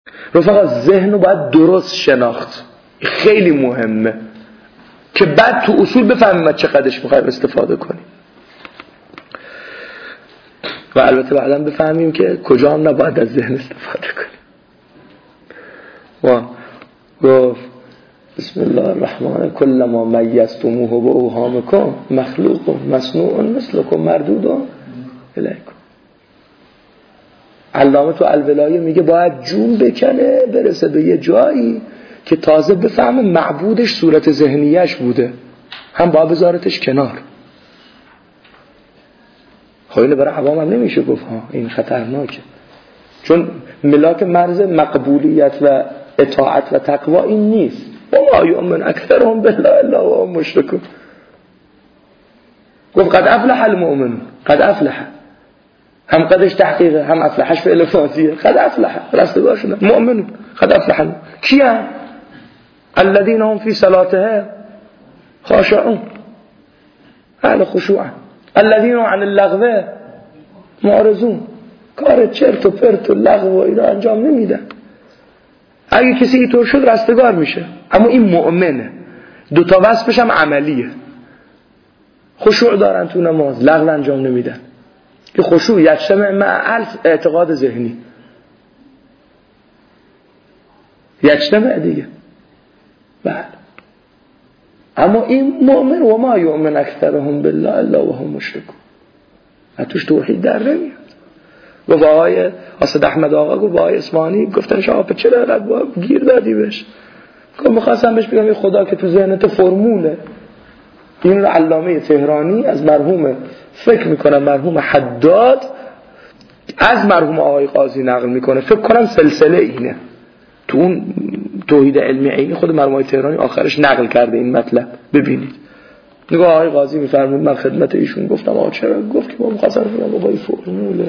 رفقا ذهن رو باید درست شناخت، خیلی مهمه که بعد تو اصول بفهمیم چقدرش میخوایم استفاده کنیم و البته بعدا بفهمیم که کجا هم نباید از ذهن استفاده کنیم. و گفت بسم الله الرحمن کل ما میزتموه و اوهامکم مخلوق مصنوع مثلکم مردود الیکم. علامه تو الولایه میگه باید جون بکنه برسه به یه جایی که تازه بفهمه معبودش صورت ذهنیش بوده، هم باید بذارتش کنار. خب اینو برای عوام هم نمیشه گفت ها این خطرناکه، چون ملاک مرز مقبولیت و اطاعت و تقوا این نیست. و ما یؤمن اکثرهم بالله الا وهم مشرکون. گفت قد افلح المؤمن، قد افلح، هم قدش تحقیقه هم افلحش فعل فاضیه. قد افلح رستگار شدن مؤمن، قد افلح. کیه؟ الذين هم في صلاتهم خاشعون، اهل خشوع، الذين عن اللغو معرضون. کار چرت و پرت و لغو و اینا انجام نمیدن. اگه کسی اینطور شد رستگار میشه، اما این مؤمنه. دوتا وصفش هم عملیه. خشوع دارن تو نماز، لغو انجام نمیدن. که خشوع یجتمع مع الف اعتقاد ذهنی، یجتمع دیگه. بعد اما این مؤمن و ما یؤمن اکثرهم بالله الا وهم مشرکون، توش توحید در نمیاد. گفت آقای اسد احمد آقا گفت آقای اسمانی گفتن شما چرا گیر دادی بهش؟ گفت می‌خواستم بهش بگم خدا که تو ذهنت فرموله. این رو علامه تهرانی از مرحوم فکر میکنم مرحوم حداد از مرحوم آقای قاضی نقل میکنه، فکر کنم سلسله اینه تو اون توحید علمی عینی خود مرحوم تهرانی آخرش نقل کرده این مطلب. ببینید نگاه آقای قاضی میفرمود من خدمت ایشون گفتم آقا چرا؟ گفت که ما می‌خواستم بگم بابا این فرموله.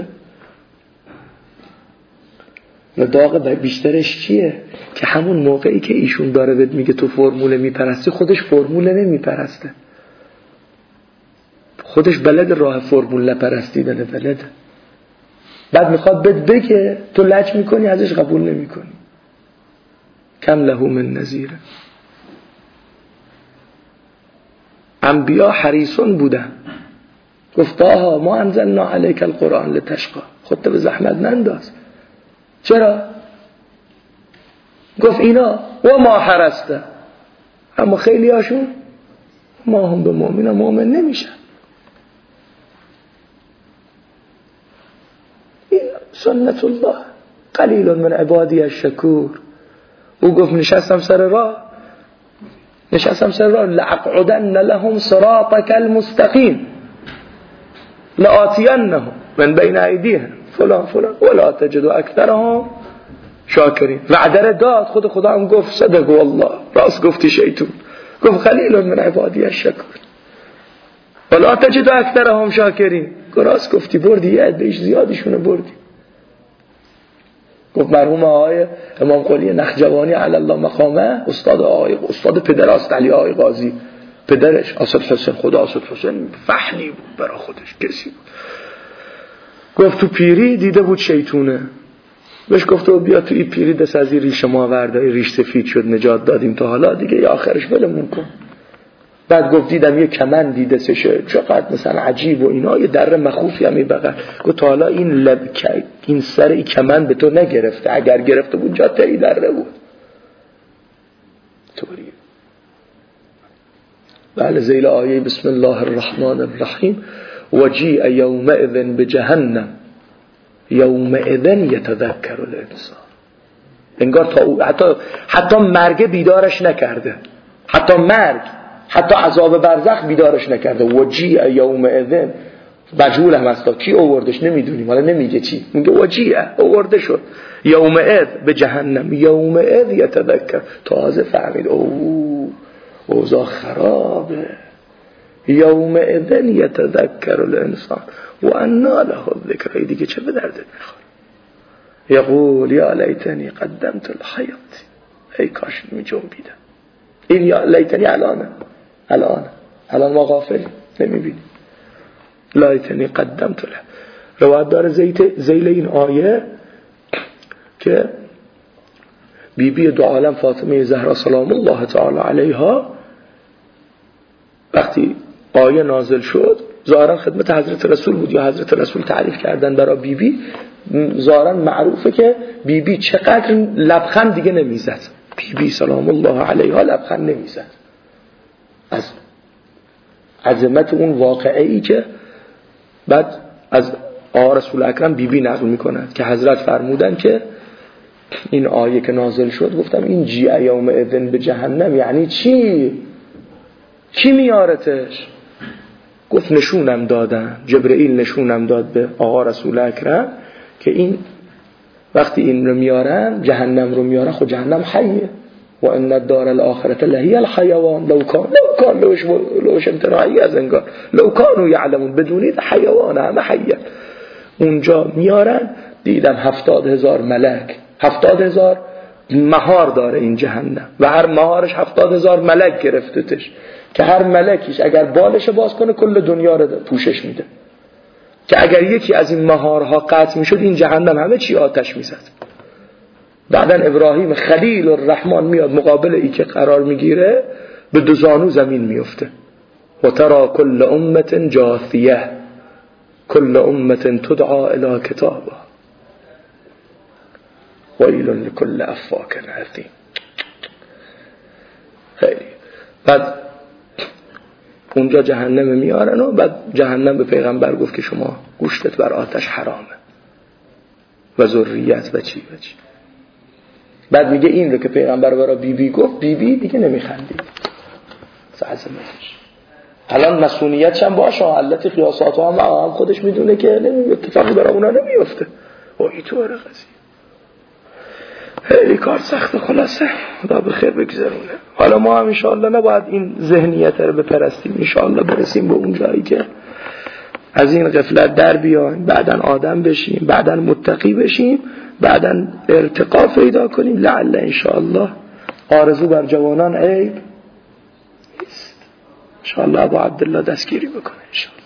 و داغ بیشترش چیه؟ که همون موقعی که ایشون داره بهت میگه تو فرموله میپرستی، خودش فرموله نمیپرسته، خودش بلد راه فرمول نپرستیدنه، بلده. بعد میخواد بگه تو لج میکنی ازش قبول نمیکنی. کم له من نذیر. انبیا حریصون بودن. گفت طه ما انزلنا علیک القرآن لتشقی، خودت به زحمت ننداز. چرا؟ گفت اینا و ما حرسته، اما خیلی هاشون ما هم به مؤمن نمیشن. این سنت الله، قلیل من عبادی الشکور. او گفت نشستم سر راه لأقعدن لهم صراطك المستقیم لآتینهم من بین ایدیهم فلان ولا تجد اکثرهم شاکرین. وعده داد، خدا هم گفت صدق والله، راست گفتی شیطون. گفت قلیل من عبادی الشکور ولا تجد اکثرهم شاکرین. راست گفتی، بردی یه عدهش زیادشونه بردی. گفت مرحوم آقای امام قلی نخجوانی علی الله مقامه استاد پدراست علی آقای قاضی، پدرش اسد حسین، خدا اسد حسین فحلی بود برای خودش، کسی بود. گفت تو پیری دیده بود شیطونه، بهش گفت بیا تو این پیری دست از این ریش ما ورده، ریش سفید شد نجات دادیم تا حالا دیگه یا آخرش ولمون کن. بعد گفت دیدم یه کمند دیده سشه چقدر مثلا عجیب و اینا، یه در مخوفی هم بغل. گفت تا حالا این سر این کمند به تو نگرفته، اگر گرفته بود جا تایی دره بود. طوریه. بله زیل آیه بسم الله الرحمن الرحیم وجیء یومئذ بجهنم یومئذ یتذکر الانسان. انگار تا حتی مرگ بیدارش نکرده، حتی عذاب برزخ بیدارش نکرده. وجیء یومئذ مجهول هم هست، کی آوردش نمیدونیم، حالا نمیگه چی، میگه وجیء آورده شد. یومئذ به جهنم یومئذ یتذکر، تازه فهمید اوضاع خرابه. یومئذ یتذکر الانسان و انا له الذکر. دیگه چه به دردت میخوره؟ یقول یا لیتنی قدمت الحیات، ای کاش میجنبیدم. این یا لیتنی الان ما غافلیم نمیبینیم. لیتنی قدمت الحیات. روایت داره زیل این آیه که بیبی دو عالم فاطمه زهرا سلام الله تعالی علیها وقتی آیه نازل شد ظاهرا خدمت حضرت رسول بود یا حضرت رسول تعریف کردن برای بیبی، ظاهرا معروفه که بیبی چقدر لبخند دیگه نمیزد. بیبی سلام الله علیها لبخند نمیزد از عظمت اون واقعه‌ای که بعد از رسول اکرم بیبی نقل میکنند که حضرت فرمودن که این آیه که نازل شد گفتم این جیع یوم اذن به جهنم یعنی چی؟ کی میارتش؟ گفت نشونم دادن، جبرئیل نشونم داد به آقا رسول اکرم که این وقتی این رو میارن جهنم رو میارن، خود جهنم حیه و ان الدار الاخره لهی الحیوان لو کان لوش امتناعی از انگار لو کانوا یعلمون بدونید حیوان همه حیه. اونجا میارن دیدن 70,000 ملک، 70,000 مهار داره این جهنم و هر مهارش 70,000 ملک گرفتتش که هر ملکیش اگر بالش باز کنه کل دنیا رو پوشش میده، که اگر یکی از این مهارها قطع میشد این جهنم همه چی آتش میزد. بعدن ابراهیم خلیل الرحمن میاد مقابل ای که قرار میگیره به دو زانو زمین میفته و ترى كل امه جاثیه كل امه تدعى الى کتابها ویل لكل افاک اثیم. خیلی بعد اونجا جهنم میارن و بعد جهنم به پیغمبر گفت که شما گوشتت بر آتش حرامه و ذریت و چی. بعد میگه این رو که پیغمبر برای بیبی گفت، بیبی دیگه نمیخندید عظمتش. الان مسئولیتش هم باشه، علت قیاسات هم خودش میدونه که اتفاقی برای اونا نمیفته. وای تو قضیه خیلی کار سخت. خلاصه خدا به خیر بگذرونه. حالا ما هم انشاءالله نباید این ذهنیت رو بپرستیم، انشاءالله برسیم به اون جایی که از این غفلت در بیایم، بعدن آدم بشیم، بعدن متقی بشیم، بعدن ارتقا پیدا کنیم. لعل انشاءالله آرزو بر جوانان عیب نیست. انشاءالله ابو عبدالله دستگیری بکنه انشاءالله.